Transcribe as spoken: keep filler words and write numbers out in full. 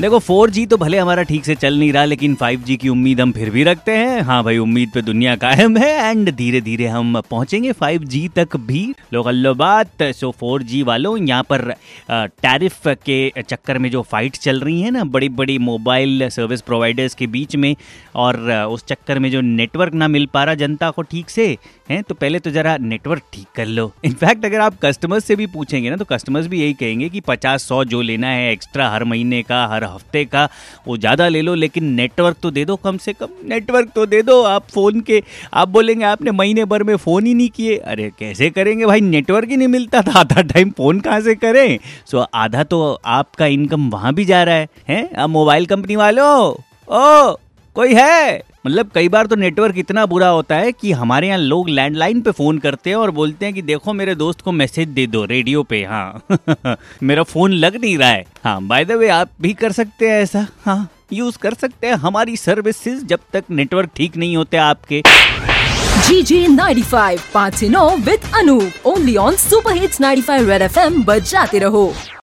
देखो four G तो भले हमारा ठीक से चल नहीं रहा, लेकिन फाइव जी की उम्मीद हम फिर भी रखते हैं। हाँ भाई, उम्मीद पे दुनिया कायम है एंड धीरे धीरे हम पहुंचेंगे फाइव जी तक भी। लोग अल्लो बात। सो फोर जी वालों, यहाँ पर टैरिफ के चक्कर में जो फाइट चल रही है ना बड़ी बड़ी मोबाइल सर्विस प्रोवाइडर्स के बीच में, और उस चक्कर में जो नेटवर्क ना मिल पा रहा जनता को ठीक से हैं, तो पहले तो जरा नेटवर्क ठीक कर लो। इनफैक्ट अगर आप कस्टमर्स से भी पूछेंगे ना तो कस्टमर्स भी यही कहेंगे कि पचास सौ जो लेना है एक्स्ट्रा हर महीने का, हर हफ्ते का, वो ज़्यादा ले लो, लेकिन नेटवर्क तो दे दो, कम से कम नेटवर्क तो दे दो। आप फ़ोन के आप बोलेंगे आपने महीने भर में फ़ोन ही नहीं किए। अरे कैसे करेंगे भाई, नेटवर्क ही नहीं मिलता था, आधा टाइम फ़ोन कहाँ से करें। सो आधा तो आपका इनकम वहाँ भी जा रहा है हैं। अब मोबाइल कंपनी वालों, ओ कोई है, मतलब कई बार तो नेटवर्क इतना बुरा होता है कि हमारे यहाँ लोग लैंडलाइन पे फोन करते हैं और बोलते हैं कि देखो मेरे दोस्त को मैसेज दे दो रेडियो पे। हाँ मेरा फोन लग नहीं रहा है। हाँ बाय द वे आप भी कर सकते हैं ऐसा, हाँ यूज कर सकते हैं हमारी सर्विसेज जब तक नेटवर्क ठीक नहीं होते आपके। जी जे नाइंटी फाइव पाँच नौ with Anoop, only on super hits ninety five red FM, बजाते रहो।